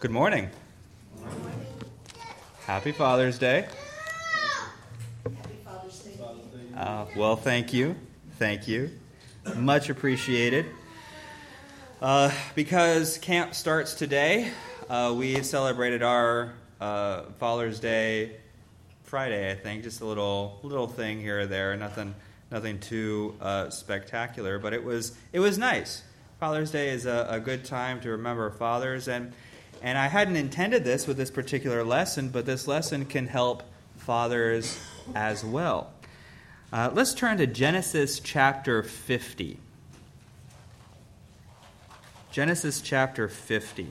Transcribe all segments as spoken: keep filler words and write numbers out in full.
Good morning. Happy Father's Day. Happy Father's Day. Uh, well, thank you. Thank you. Much appreciated. Uh, because camp starts today, uh, we celebrated our uh, Father's Day Friday, I think. Just a little little thing here or there. Nothing nothing too uh, spectacular, but it was it was nice. Father's Day is a, a good time to remember fathers, and and I hadn't intended this with this particular lesson, but this lesson can help fathers as well. Uh, let's turn to Genesis chapter fifty. Genesis chapter fifty.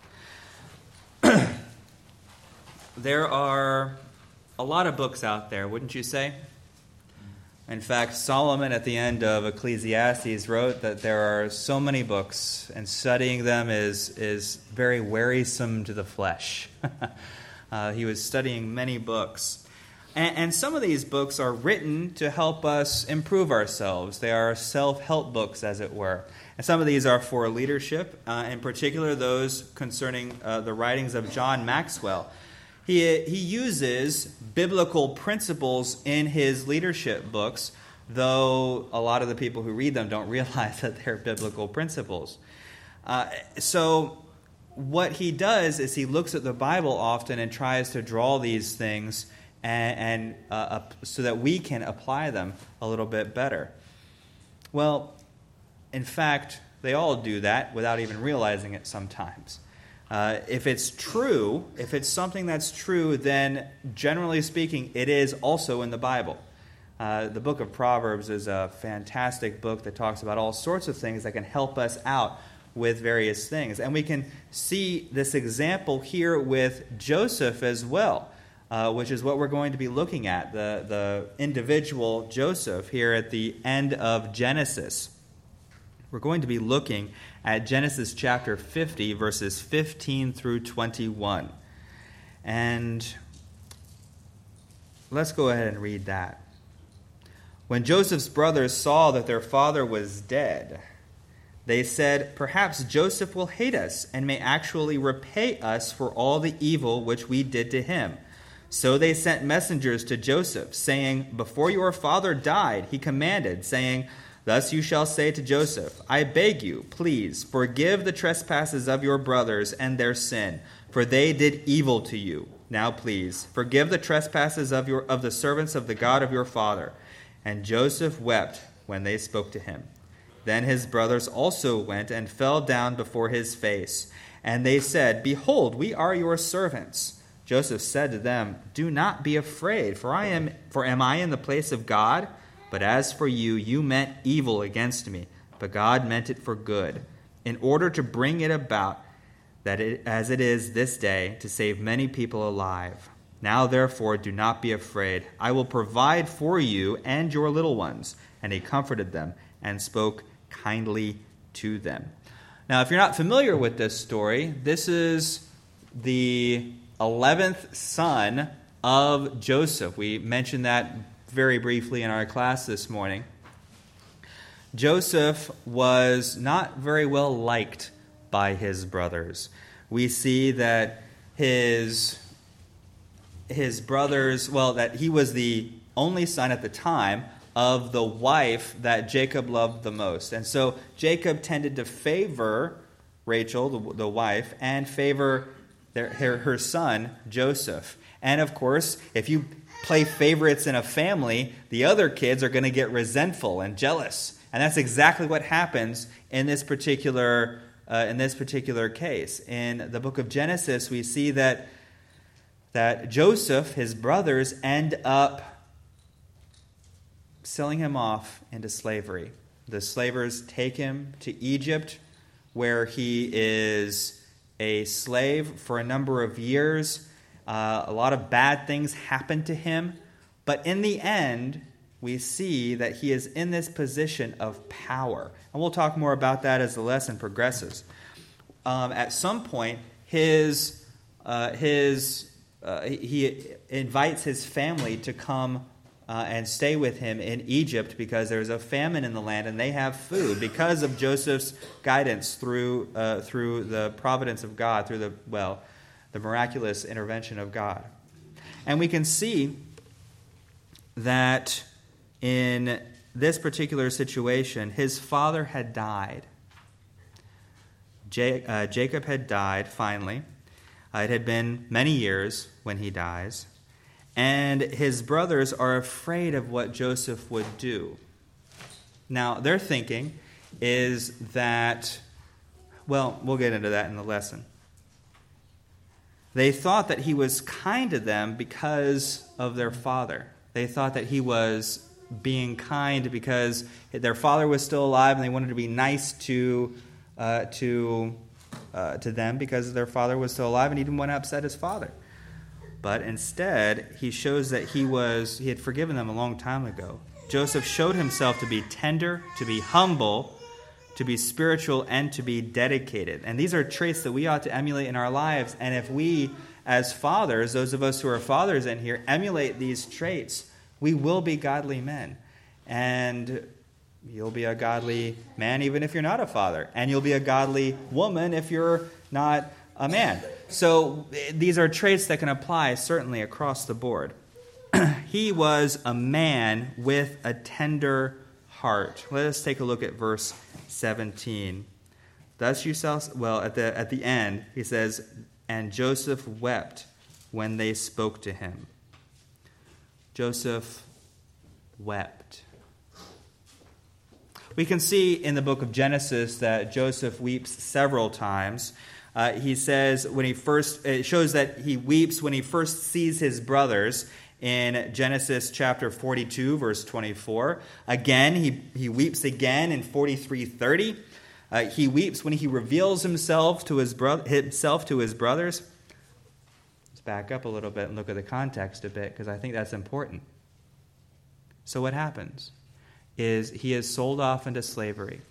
There are a lot of books out there, wouldn't you say? In fact, Solomon at the end of Ecclesiastes wrote that there are so many books, and studying them is, is very wearisome to the flesh. uh, he was studying many books. And, and some of these books are written to help us improve ourselves. They are self-help books, as it were. And some of these are for leadership, uh, in particular those concerning uh, the writings of John Maxwell. He, he uses biblical principles in his leadership books, though a lot of the people who read them don't realize that they're biblical principles. Uh, so what he does is he looks at the Bible often and tries to draw these things and, and uh, up, so that we can apply them a little bit better. Well, in fact, they all do that without even realizing it sometimes. Uh, if it's true, if it's something that's true, then generally speaking, it is also in the Bible. Uh, the book of Proverbs is a fantastic book that talks about all sorts of things that can help us out with various things. And we can see this example here with Joseph as well, uh, which is what we're going to be looking at, the, the individual Joseph here at the end of Genesis. We're going to be looking at Genesis chapter fifty, verses fifteen through twenty-one. And let's go ahead and read that. When Joseph's brothers saw that their father was dead, they said, "Perhaps Joseph will hate us and may actually repay us for all the evil which we did to him." So they sent messengers to Joseph, saying, "Before your father died, he commanded, saying, 'Thus you shall say to Joseph, I beg you, please, forgive the trespasses of your brothers and their sin, for they did evil to you. Now please, forgive the trespasses of your of the servants of the God of your father.' And Joseph wept when they spoke to him. Then his brothers also went and fell down before his face. And they said, 'Behold, we are your servants.' Joseph said to them, 'Do not be afraid, for I am for am I in the place of God? But as for you, you meant evil against me, but God meant it for good, in order to bring it about that it, as it is this day, to save many people alive. Now therefore do not be afraid. I will provide for you and your little ones.' And he comforted them and spoke kindly to them." Now, if you're not familiar with this story, this is the eleventh son of Joseph. We mentioned that very briefly in our class this morning. Joseph was not very well liked by his brothers. We see that his, his brothers, well, that he was the only son at the time of the wife that Jacob loved the most. And so Jacob tended to favor Rachel, the, the wife, and favor their, her, her son, Joseph. And of course, if you play favorites in a family, the other kids are going to get resentful and jealous, and that's exactly what happens in this particular uh, in this particular case. In the book of Genesis, we see that that Joseph, his brothers, end up selling him off into slavery. The slavers take him to Egypt, where he is a slave for a number of years. Uh, a lot of bad things happen to him, but in the end, we see that he is in this position of power. And we'll talk more about that as the lesson progresses. Um, at some point, his uh, his uh, he invites his family to come uh, and stay with him in Egypt because there's a famine in the land and they have food because of Joseph's guidance through uh, through the providence of God, through the, well, the miraculous intervention of God. And we can see that in this particular situation, his father had died. J- uh, Jacob had died, finally. Uh, it had been many years when he dies. And his brothers are afraid of what Joseph would do. Now, their thinking is that, well, we'll get into that in the lesson. They thought that he was kind to them because of their father. They thought that he was being kind because their father was still alive and they wanted to be nice to uh, to uh, to them because their father was still alive and he didn't want to upset his father. But instead, he shows that he was he had forgiven them a long time ago. Joseph showed himself to be tender, to be humble, to be spiritual, and to be dedicated. And these are traits that we ought to emulate in our lives. And if we, as fathers, those of us who are fathers in here, emulate these traits, we will be godly men. And you'll be a godly man even if you're not a father. And you'll be a godly woman if you're not a man. So these are traits that can apply certainly across the board. He was a man with a tender heart. Let us take a look at verse seventeen. Thus you shall, well, at the at the end, he says, and Joseph wept when they spoke to him. Joseph wept. We can see in the book of Genesis that Joseph weeps several times. Uh, he says when he first, it shows that he weeps when he first sees his brothers in Genesis chapter forty-two, verse twenty-four. Again, he, he weeps again in forty-three thirty. Uh, he weeps when he reveals himself to his bro- himself to his brothers. Let's back up a little bit and look at the context a bit, because I think that's important. So what happens is he is sold off into slavery.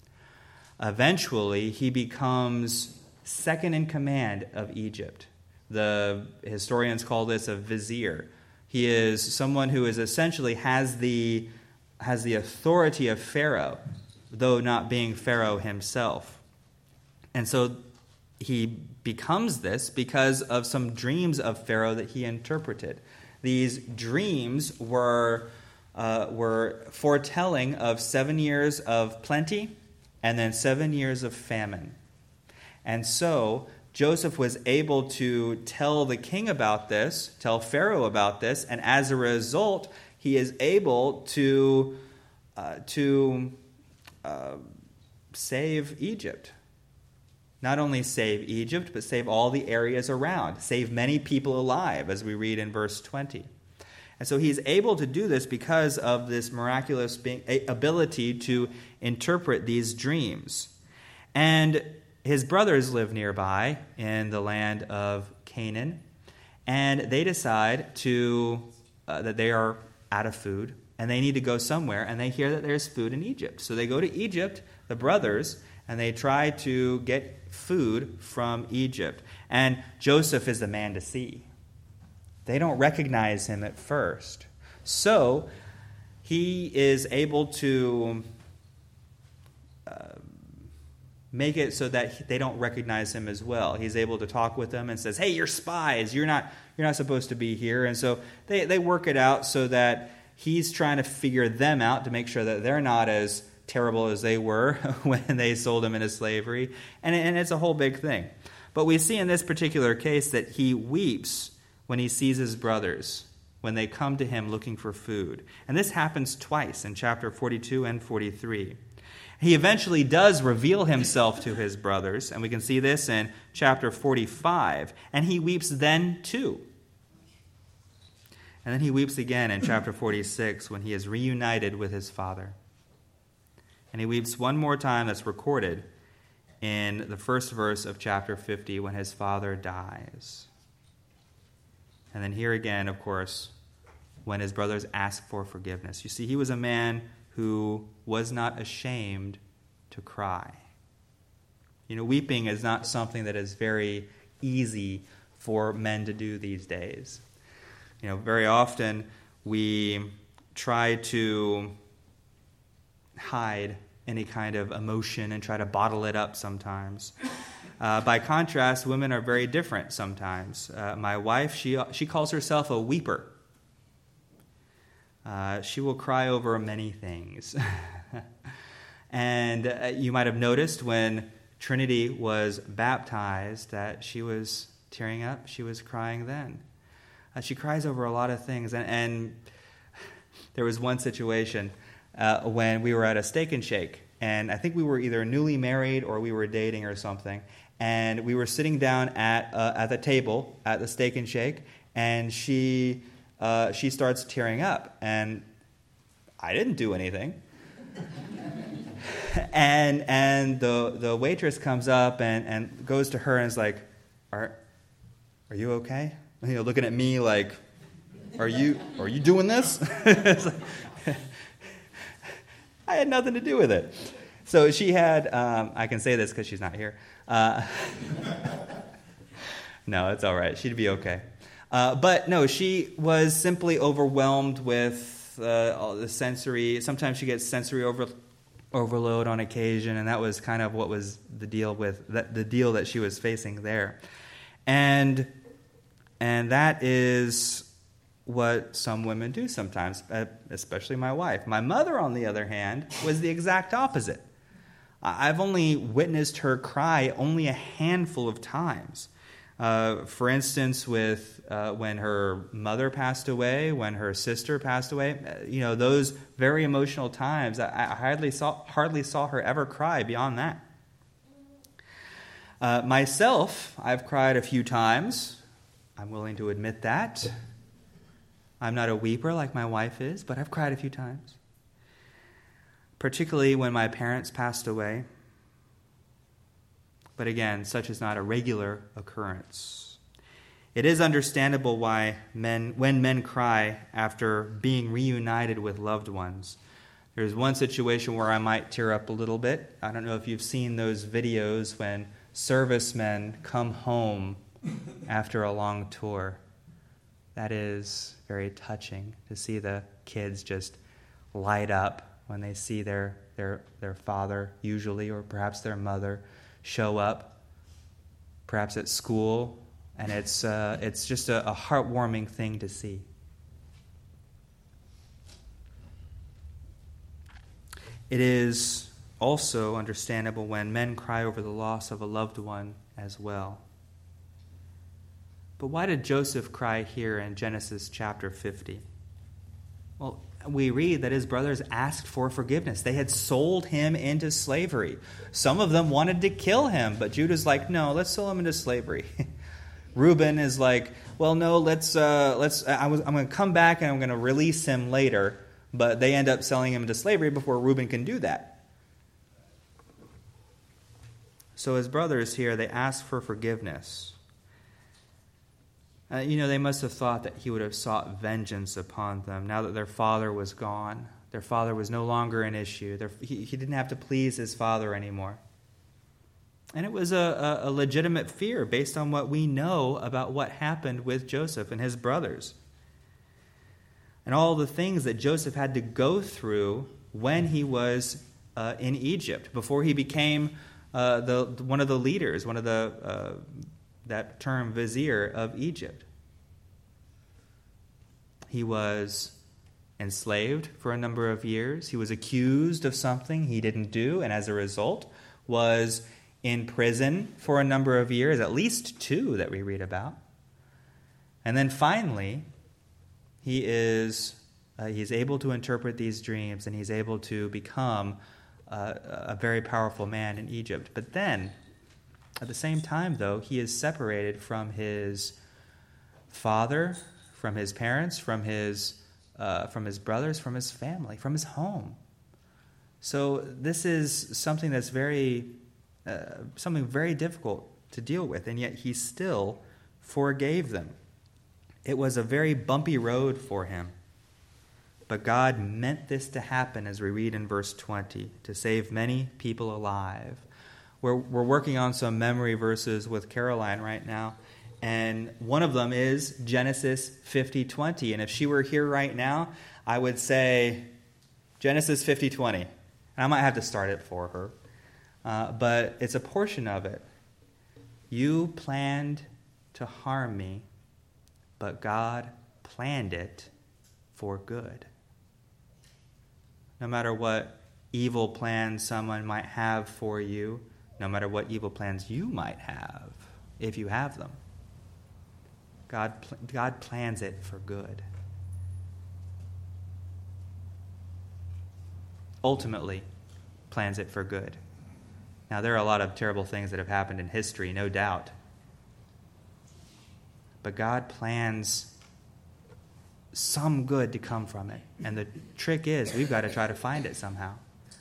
Eventually, he becomes second in command of Egypt. The historians call this a vizier. He is someone who is essentially has the has the authority of Pharaoh, though not being Pharaoh himself. And so he becomes this because of some dreams of Pharaoh that he interpreted. These dreams were uh, were foretelling of seven years of plenty and then seven years of famine. And so Joseph was able to tell the king about this, tell Pharaoh about this, and as a result, he is able to uh, to uh, save Egypt. Not only save Egypt, but save all the areas around, save many people alive, as we read in verse twenty. And so he's able to do this because of this miraculous being, ability to interpret these dreams. And his brothers live nearby in the land of Canaan, and they decide to uh, that they are out of food, and they need to go somewhere, and they hear that there's food in Egypt. So they go to Egypt, the brothers, and they try to get food from Egypt. And Joseph is the man to see. They don't recognize him at first. So he is able to uh, make it so that they don't recognize him as well. He's able to talk with them and says, hey, you're spies. You're not you're not supposed to be here. And so they, they work it out so that he's trying to figure them out to make sure that they're not as terrible as they were when they sold him into slavery. And, and it's a whole big thing. But we see in this particular case that he weeps when he sees his brothers, when they come to him looking for food. And this happens twice in chapter forty-two and forty-three. He eventually does reveal himself to his brothers, and we can see this in chapter forty-five, and he weeps then too. And then he weeps again in chapter forty-six when he is reunited with his father. And he weeps one more time, that's recorded in the first verse of chapter fifty when his father dies. And then here again, of course, when his brothers ask for forgiveness. You see, he was a man who was not ashamed to cry. You know, weeping is not something that is very easy for men to do these days. You know, very often we try to hide any kind of emotion and try to bottle it up sometimes. Uh, by contrast, women are very different sometimes. Uh, my wife, she she calls herself a weeper. Uh, she will cry over many things. And uh, you might have noticed when Trinity was baptized that she was tearing up. She was crying then. Uh, she cries over a lot of things. And, and there was one situation uh, when we were at a Steak and Shake. And I think we were either newly married or we were dating or something. And we were sitting down at uh, at the table at the Steak and Shake. And she uh, she starts tearing up. And I didn't do anything. And and the the waitress comes up and, and goes to her and is like, Are are you okay? You know, looking at me like, Are you are you doing this? I had nothing to do with it. So she had, um, I can say this because she's not here. Uh, no, it's all right. She'd be okay. Uh, but no, she was simply overwhelmed with uh, all the sensory. Sometimes she gets sensory over, overload on occasion, and that was kind of what was the deal with that, the deal that she was facing there. And and that is what some women do sometimes, especially my wife. My mother, on the other hand, was the exact opposite. I've only witnessed her cry only a handful of times. Uh, for instance, with uh, when her mother passed away, when her sister passed away, you know, those very emotional times, I, I hardly saw hardly saw her ever cry beyond that. Uh, myself, I've cried a few times. I'm willing to admit that. I'm not a weeper like my wife is, but I've cried a few times. Particularly when my parents passed away. But again, such is not a regular occurrence. It is understandable why men, when men cry after being reunited with loved ones. There's one situation where I might tear up a little bit. I don't know if you've seen those videos when servicemen come home after a long tour. That is very touching to see the kids just light up when they see their their their father, usually, or perhaps their mother, show up, perhaps at school, and it's uh, it's just a, a heartwarming thing to see. It is also understandable when men cry over the loss of a loved one as well. But why did Joseph cry here in Genesis chapter fifty? Well, we read that his brothers asked for forgiveness. They had sold him into slavery. Some of them wanted to kill him, but Judah's like, no, let's sell him into slavery. Reuben is like, well, no, let's, uh, let's. I was, I'm going to come back and I'm going to release him later. But they end up selling him into slavery before Reuben can do that. So his brothers here, they ask for forgiveness. Uh, you know, they must have thought that he would have sought vengeance upon them now that their father was gone. Their father was no longer an issue. Their, he, he didn't have to please his father anymore. And it was a, a, a legitimate fear based on what we know about what happened with Joseph and his brothers. And all the things that Joseph had to go through when he was uh, in Egypt, before he became uh, the one of the leaders, one of the... Uh, that term vizier of Egypt. He was enslaved for a number of years. He was accused of something he didn't do, and as a result was in prison for a number of years, at least two that we read about. And then finally, he is uh, he's able to interpret these dreams, and he's able to become uh, a very powerful man in Egypt. But then, at the same time, though, he is separated from his father, from his parents, from his uh, from his brothers, from his family, from his home. So this is something that's very uh, something very difficult to deal with, and yet he still forgave them. It was a very bumpy road for him, but God meant this to happen, as we read in verse twenty, to save many people alive. We're, we're working on some memory verses with Caroline right now, and one of them is Genesis fifty twenty. And if she were here right now, I would say Genesis fifty twenty. And I might have to start it for her. Uh, but it's a portion of it. You planned to harm me, but God planned it for good. No matter what evil plans someone might have for you, no matter what evil plans you might have, if you have them, God, God plans it for good. Ultimately, plans it for good. Now, there are a lot of terrible things that have happened in history, no doubt. But God plans some good to come from it. And the trick is, we've got to try to find it somehow.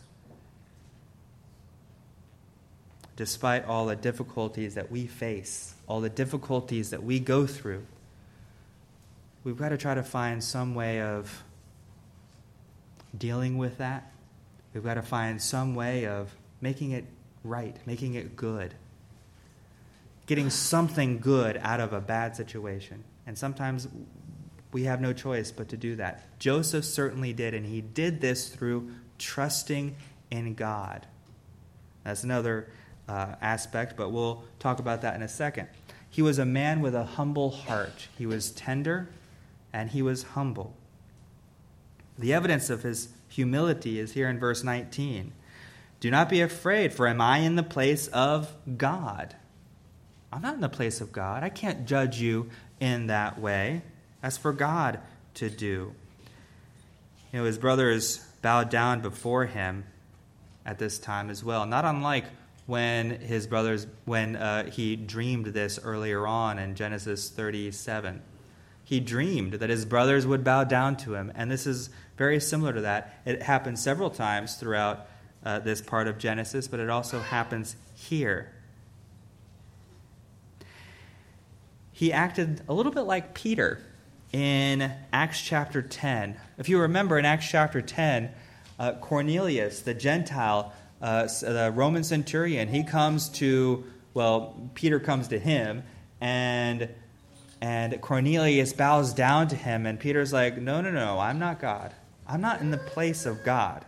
Despite all the difficulties that we face, all the difficulties that we go through, we've got to try to find some way of dealing with that. We've got to find some way of making it right, making it good, getting something good out of a bad situation. And sometimes we have no choice but to do that. Joseph certainly did, and he did this through trusting in God. That's another uh, aspect, but we'll talk about that in a second. He was a man with a humble heart. He was tender, and he was humble. The evidence of his humility is here in verse nineteen. Do not be afraid, for am I in the place of God? I'm not in the place of God. I can't judge you in that way. That's for God to do. You know, his brothers bowed down before him at this time as well. Not unlike when his brothers, when uh, he dreamed this earlier on in Genesis thirty-seven. He dreamed that his brothers would bow down to him. And this is very similar to that. It happens several times throughout uh, this part of Genesis, but it also happens here. He acted a little bit like Peter in Acts chapter ten. If you remember in Acts chapter ten, uh, Cornelius, the Gentile, uh, the Roman centurion, he comes to, well, Peter comes to him, and And Cornelius bows down to him, and Peter's like, no, no, no, I'm not God. I'm not in the place of God.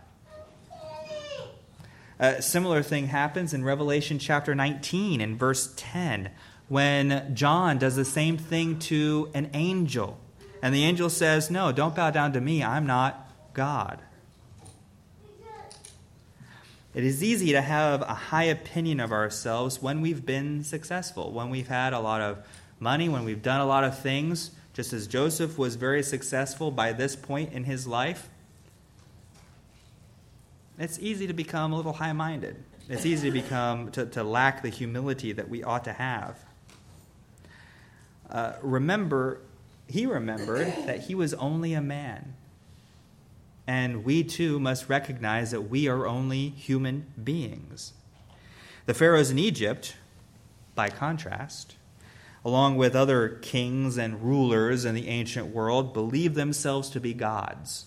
A similar thing happens in Revelation chapter nineteen in verse ten, when John does the same thing to an angel. And the angel says, no, don't bow down to me. I'm not God. It is easy to have a high opinion of ourselves when we've been successful, when we've had a lot of money, when we've done a lot of things, just as Joseph was very successful by this point in his life. It's easy to become a little high-minded. It's easy to become to, to lack the humility that we ought to have. Uh, remember, he remembered that he was only a man. And we too must recognize that we are only human beings. The pharaohs in Egypt, by contrast, along with other kings and rulers in the ancient world, believed themselves to be gods.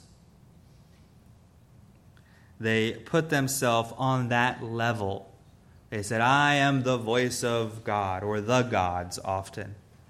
They put themselves on that level. They said, I am the voice of God, or the gods often.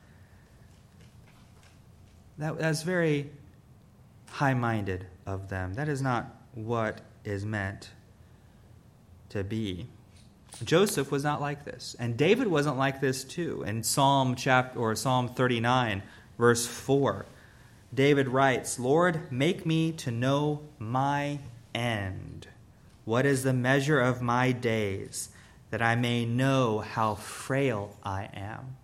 That, that's very high-minded of them. That is not what is meant to be. Joseph was not like this, and David wasn't like this too. In Psalm chapter or Psalm thirty-nine, verse four, David writes, Lord, make me to know my end. What is the measure of my days, that I may know how frail I am?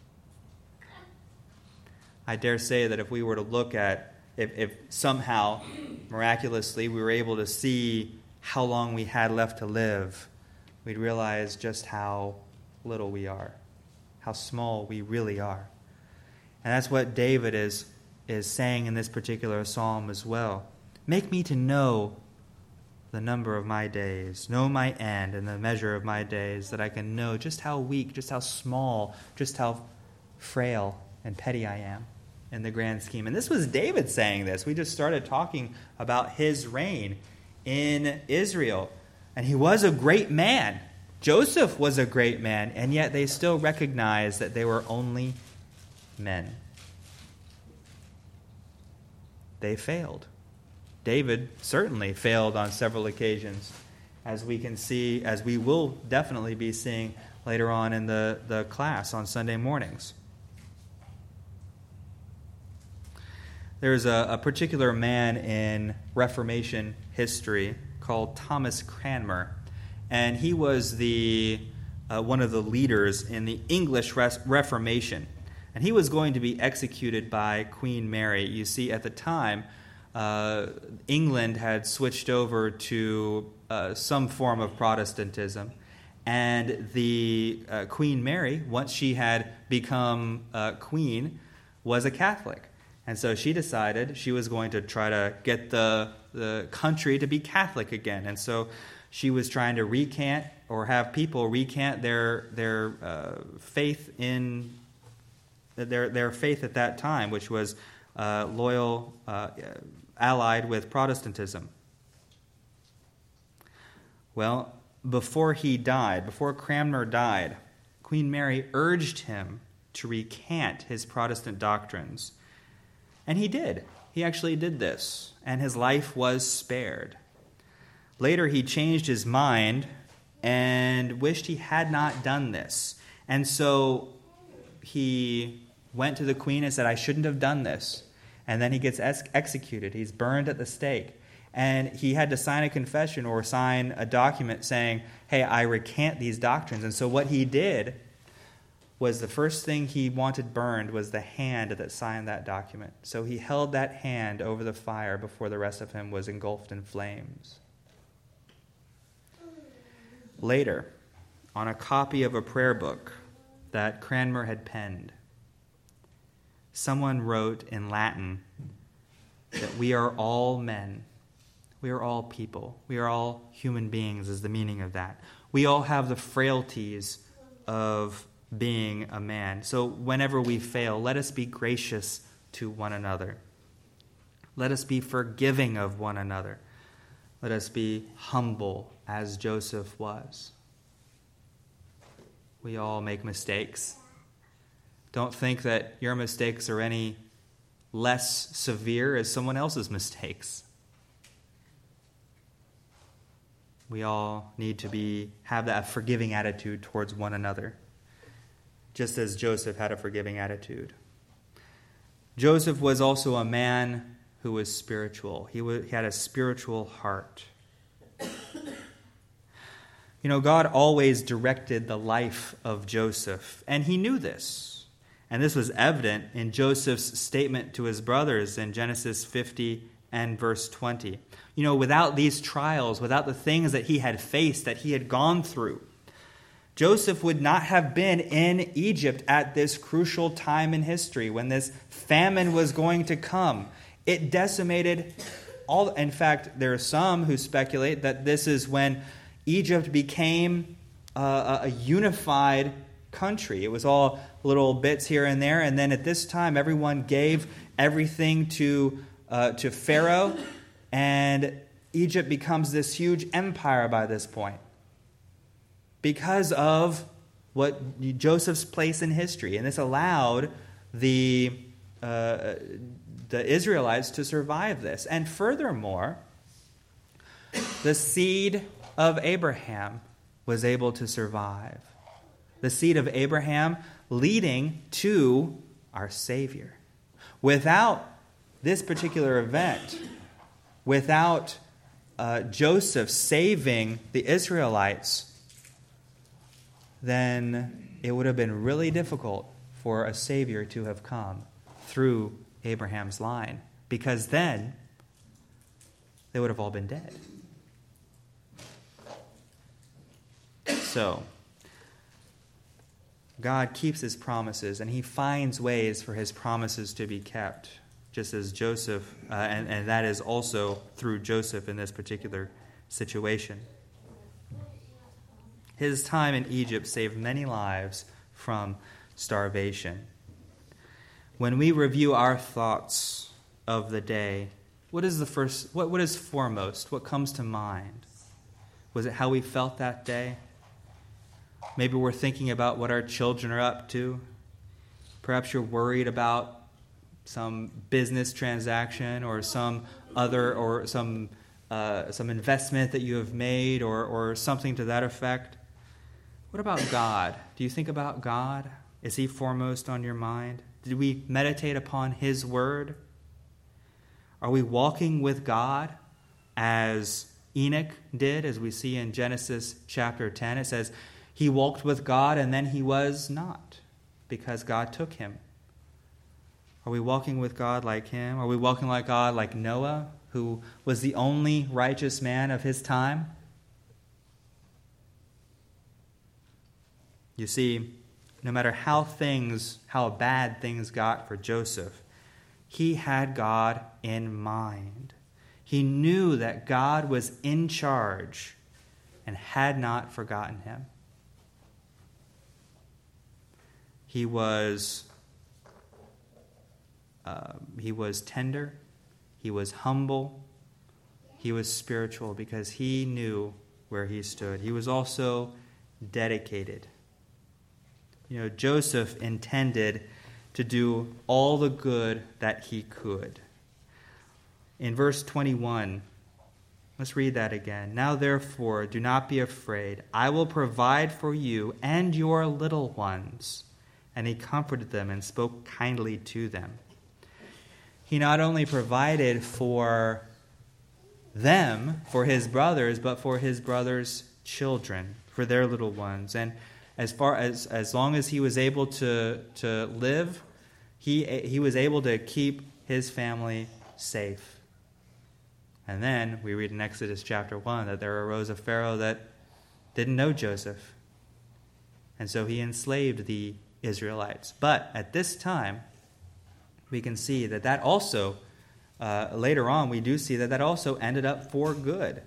I dare say that if we were to look at, if, if somehow, miraculously, we were able to see how long we had left to live, we'd realize just how little we are, how small we really are. And that's what David is, is saying in this particular psalm as well. Make me to know the number of my days, know my end and the measure of my days, that I can know just how weak, just how small, just how frail and petty I am in the grand scheme. And this was David saying this. We just started talking about his reign in Israel. And he was a great man. Joseph was a great man, and yet they still recognized that they were only men. They failed. David certainly failed on several occasions, as we can see, as we will definitely be seeing later on in the, the class on Sunday mornings. There's a, a particular man in Reformation history called Thomas Cranmer, and he was the uh, one of the leaders in the English Res- Reformation, and he was going to be executed by Queen Mary. You see, at the time, uh, England had switched over to uh, some form of Protestantism, and the uh, Queen Mary, once she had become uh, queen, was a Catholic. And so she decided she was going to try to get the, the country to be Catholic again. And so she was trying to recant or have people recant their their uh, faith in their their faith at that time, which was uh, loyal, uh, allied with Protestantism. Well, before he died, before Cranmer died, Queen Mary urged him to recant his Protestant doctrines. And he did. He actually did this, and his life was spared. Later, he changed his mind and wished he had not done this. And so he went to the queen and said, I shouldn't have done this. And then he gets ex- executed. He's burned at the stake. And he had to sign a confession or sign a document saying, hey, I recant these doctrines. And so what he did was the first thing he wanted burned was the hand that signed that document. So he held that hand over the fire before the rest of him was engulfed in flames. Later, on a copy of a prayer book that Cranmer had penned, someone wrote in Latin that we are all men. We are all people. We are all human beings is the meaning of that. We all have the frailties of being a man. So whenever we fail, let us be gracious to one another. Let us be forgiving of one another. Let us be humble as Joseph was. We all make mistakes. Don't think that your mistakes are any less severe as someone else's mistakes. We all need to be have that forgiving attitude towards one another, just as Joseph had a forgiving attitude. Joseph was also a man who was spiritual. He, was, he had a spiritual heart. You know, God always directed the life of Joseph, and he knew this. And this was evident in Joseph's statement to his brothers in Genesis fifty and verse twenty. You know, without these trials, without the things that he had faced, that he had gone through, Joseph would not have been in Egypt at this crucial time in history when this famine was going to come. It decimated all. In fact, there are some who speculate that this is when Egypt became a, a unified country. It was all little bits here and there, and then at this time, everyone gave everything to uh, to Pharaoh, and Egypt becomes this huge empire by this point, because of what Joseph's place in history. And this allowed the uh, the Israelites to survive this. And furthermore, the seed of Abraham was able to survive. The seed of Abraham leading to our Savior. Without this particular event, without uh, Joseph saving the Israelites, then it would have been really difficult for a Savior to have come through Abraham's line, because then they would have all been dead. So, God keeps his promises, and he finds ways for his promises to be kept, just as Joseph, uh, and, and that is also through Joseph in this particular situation. His time in Egypt saved many lives from starvation. When we review our thoughts of the day, what is the first, what, what is foremost? What comes to mind? Was it how we felt that day? Maybe we're thinking about what our children are up to. Perhaps you're worried about some business transaction or some other or some uh, some investment that you have made or or something to that effect? What about God? Do you think about God? Is he foremost on your mind? Did we meditate upon his word? Are we walking with God as Enoch did, as we see in Genesis chapter ten? It says he walked with God and then he was not, because God took him. Are we walking with God like him? Are we walking like God like Noah, who was the only righteous man of his time? You see, no matter how things, how bad things got for Joseph, he had God in mind. He knew that God was in charge and had not forgotten him. He was, uh, he was tender, he was humble, he was spiritual because he knew where he stood. He was also dedicated. You know, Joseph intended to do all the good that he could. In verse twenty-one, let's read that again. Now therefore, do not be afraid. I will provide for you and your little ones. And he comforted them and spoke kindly to them. He not only provided for them, for his brothers, but for his brothers' children, for their little ones. And as far as as long as he was able to to live, he he was able to keep his family safe. And then we read in Exodus chapter one that there arose a Pharaoh that didn't know Joseph. And so he enslaved the Israelites. But at this time, we can see that that also, uh, later on, we do see that that also ended up for good.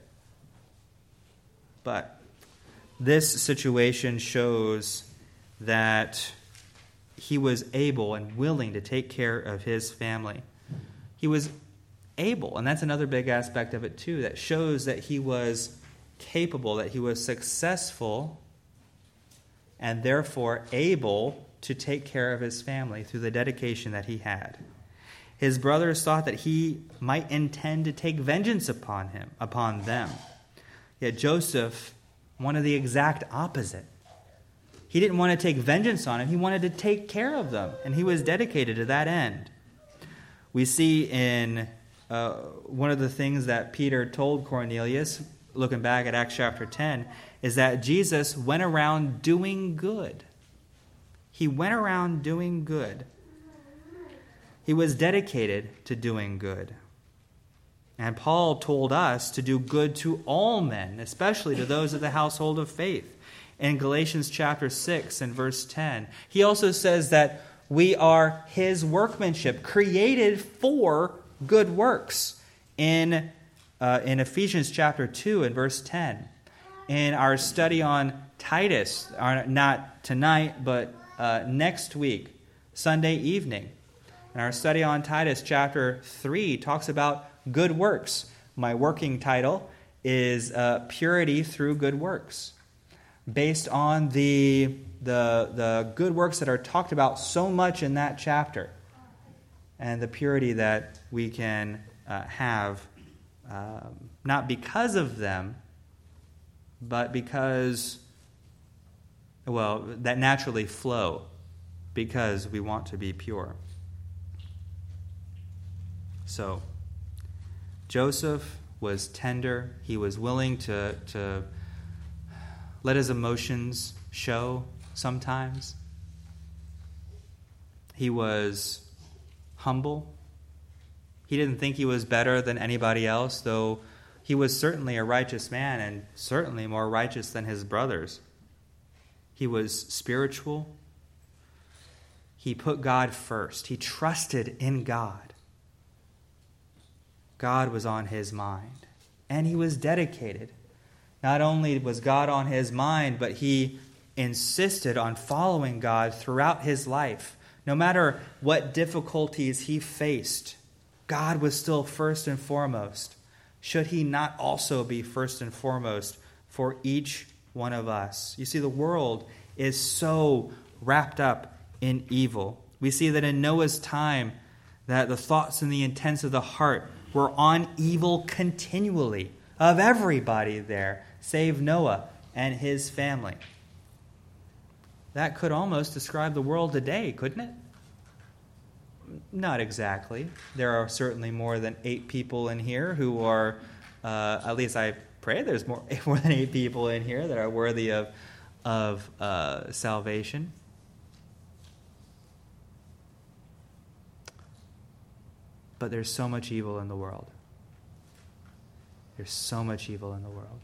But this situation shows that he was able and willing to take care of his family. He was able, and that's another big aspect of it too, that shows that he was capable, that he was successful, and therefore able to take care of his family through the dedication that he had. His brothers thought that he might intend to take vengeance upon him, upon them. Yet Joseph wanted the exact opposite. He didn't want to take vengeance on him. He wanted to take care of them, and he was dedicated to that end. We see in uh, one of the things that Peter told Cornelius, looking back at Acts chapter ten, is that Jesus went around doing good. He went around doing good. He was dedicated to doing good. And Paul told us to do good to all men, especially to those of the household of faith. In Galatians chapter six and verse ten, he also says that we are his workmanship, created for good works. In, uh, in Ephesians chapter two and verse ten. In our study on Titus, or not tonight, but uh, next week, Sunday evening, in our study on Titus chapter three talks about good works. My working title is uh, Purity Through Good Works, based on the, the, the good works that are talked about so much in that chapter, and the purity that we can uh, have, um, not because of them, but because, well, that naturally flow because we want to be pure. So, Joseph was tender. He was willing to, to let his emotions show sometimes. He was humble. He didn't think he was better than anybody else, though he was certainly a righteous man and certainly more righteous than his brothers. He was spiritual. He put God first. He trusted in God. God was on his mind, and he was dedicated. Not only was God on his mind, but he insisted on following God throughout his life. No matter what difficulties he faced, God was still first and foremost. Should he not also be first and foremost for each one of us? You see, the world is so wrapped up in evil. We see that in Noah's time, that the thoughts and the intents of the heart were on evil continually of everybody there, save Noah and his family. That could almost describe the world today, couldn't it? Not exactly. There are certainly more than eight people in here who are, uh, at least I pray there's more, more than eight people in here that are worthy of, of uh, salvation. But there's so much evil in the world. There's so much evil in the world.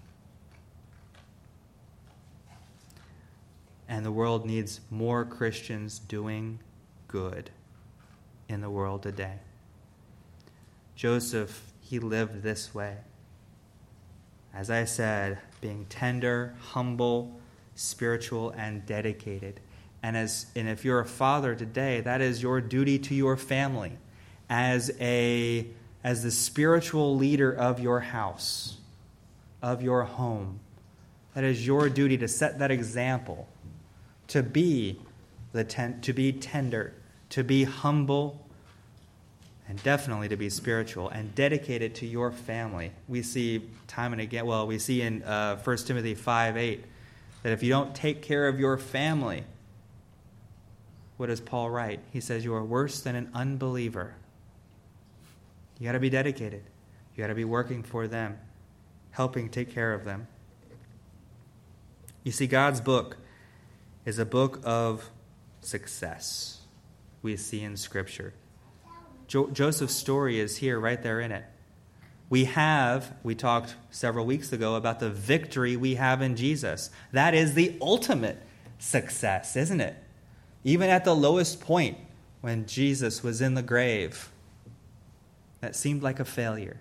And the world needs more Christians doing good in the world today. Joseph, he lived this way. As I said, being tender, humble, spiritual, and dedicated. And as and if you're a father today, that is your duty to your family as a as the spiritual leader of your house, of your home. That is your duty to set that example. To be the ten, to be tender, to be humble, and definitely to be spiritual and dedicated to your family. We see time and again, well, we see in uh, First Timothy five eight that if you don't take care of your family, what does Paul write? He says you are worse than an unbeliever. You got to be dedicated. You got to be working for them, helping take care of them. You see, God's book is a book of success we see in Scripture. Jo- Joseph's story is here, right there in it. We have, we talked several weeks ago about the victory we have in Jesus. That is the ultimate success, isn't it? Even at the lowest point, when Jesus was in the grave, that seemed like a failure.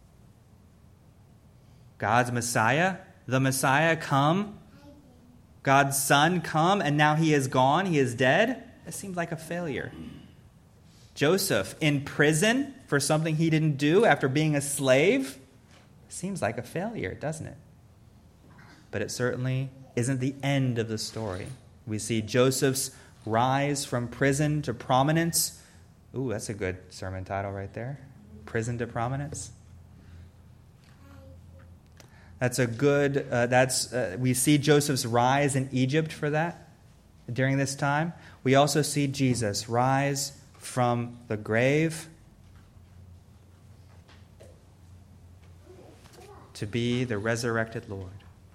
God's Messiah, the Messiah, come. God's Son come, and now he is gone, he is dead. It seemed like a failure. Joseph in prison for something he didn't do after being a slave. Seems like a failure, doesn't it? But it certainly isn't the end of the story. We see Joseph's rise from prison to prominence. Ooh, that's a good sermon title right there. Prison to prominence. That's a good, uh, that's, uh, we see Joseph's rise in Egypt for that during this time. We also see Jesus rise from the grave to be the resurrected Lord.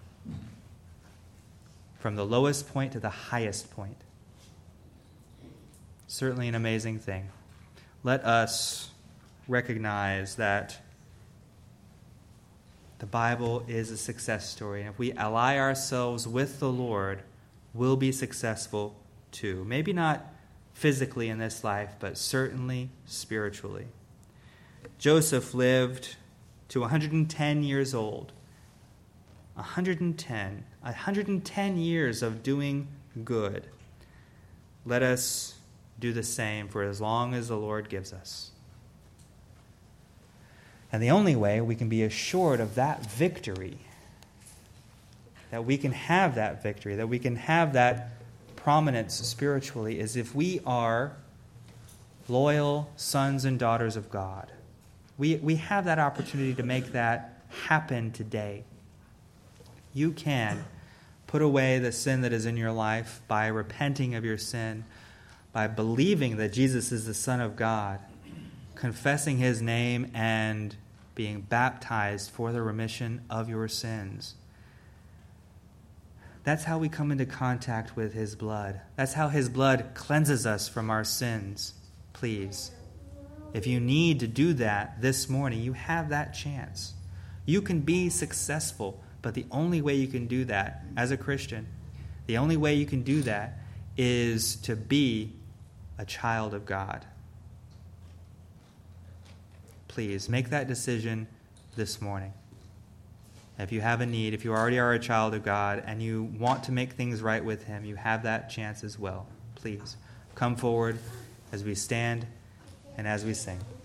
From the lowest point to the highest point. Certainly an amazing thing. Let us recognize that the Bible is a success story. And if we ally ourselves with the Lord, we'll be successful too. Maybe not physically in this life, but certainly spiritually. Joseph lived to one hundred ten years old. one hundred ten. one hundred ten years of doing good. Let us do the same for as long as the Lord gives us. And the only way we can be assured of that victory, that we can have that victory, that we can have that prominence spiritually, is if we are loyal sons and daughters of God. We, we have that opportunity to make that happen today. You can put away the sin that is in your life by repenting of your sin, by believing that Jesus is the Son of God, confessing his name and being baptized for the remission of your sins. That's how we come into contact with his blood. That's how his blood cleanses us from our sins. Please, if you need to do that this morning, you have that chance. You can be successful, but the only way you can do that as a Christian, the only way you can do that is to be a child of God. Please make that decision this morning. If you have a need, if you already are a child of God and you want to make things right with him, you have that chance as well. Please come forward as we stand and as we sing.